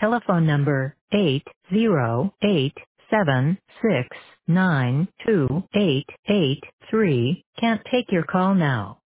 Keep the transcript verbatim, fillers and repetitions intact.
telephone number eight zero eight seven six nine two eight eight three can't take your call now.